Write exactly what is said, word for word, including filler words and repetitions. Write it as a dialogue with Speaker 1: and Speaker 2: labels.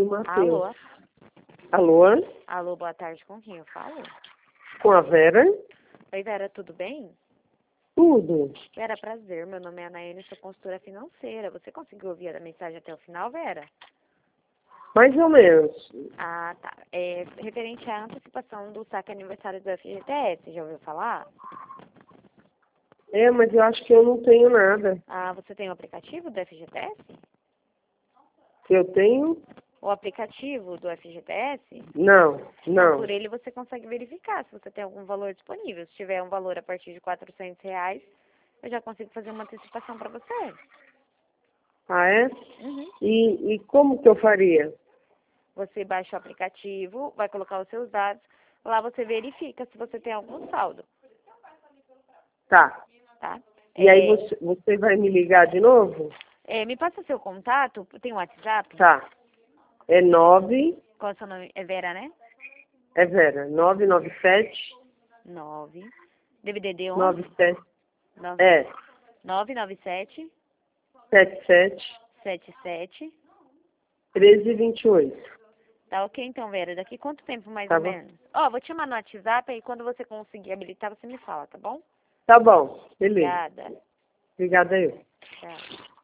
Speaker 1: o Matheus.
Speaker 2: Alô?
Speaker 1: Alô?
Speaker 2: Alô, boa tarde, com quem eu falo?
Speaker 1: Com a Vera?
Speaker 2: Oi, Vera, tudo bem?
Speaker 1: Tudo.
Speaker 2: Vera, prazer, meu nome é Anaína, sou consultora financeira. Você conseguiu ouvir a mensagem até o final, Vera?
Speaker 1: Mais ou menos.
Speaker 2: Ah, tá. É referente à antecipação do saque aniversário do F G T S, já ouviu falar?
Speaker 1: É, mas eu acho que eu não tenho nada.
Speaker 2: Ah, você tem o aplicativo do F G T S?
Speaker 1: Eu tenho?
Speaker 2: O aplicativo do F G T S?
Speaker 1: Não,
Speaker 2: Então,
Speaker 1: não.
Speaker 2: por ele você consegue verificar se você tem algum valor disponível. Se tiver um valor a partir de quatrocentos reais, eu já consigo fazer uma antecipação para você.
Speaker 1: Ah, é?
Speaker 2: Uhum.
Speaker 1: E, e como que eu faria?
Speaker 2: Você baixa o aplicativo, vai colocar os seus dados, lá você verifica se você tem algum saldo,
Speaker 1: Tá.
Speaker 2: tá?
Speaker 1: E aí
Speaker 2: É,
Speaker 1: você, você vai me ligar de novo?
Speaker 2: é, me passa seu contato, tem um WhatsApp?
Speaker 1: Tá. É nove,
Speaker 2: Qual é o seu nome? É Vera, né?
Speaker 1: é Vera, nove nove sete,
Speaker 2: nove, D V D D onze,
Speaker 1: nove sete,
Speaker 2: nove
Speaker 1: é,
Speaker 2: nove nove sete,
Speaker 1: sete sete,
Speaker 2: sete sete.
Speaker 1: treze vinte e oito.
Speaker 2: Tá ok então, Vera? Daqui quanto tempo mais
Speaker 1: Tá
Speaker 2: ou
Speaker 1: bom?
Speaker 2: menos? Ó, vou te chamar no WhatsApp aí quando você conseguir habilitar, você me fala, tá bom?
Speaker 1: Tá bom, beleza.
Speaker 2: Obrigada.
Speaker 1: Obrigada eu.
Speaker 2: Tchau.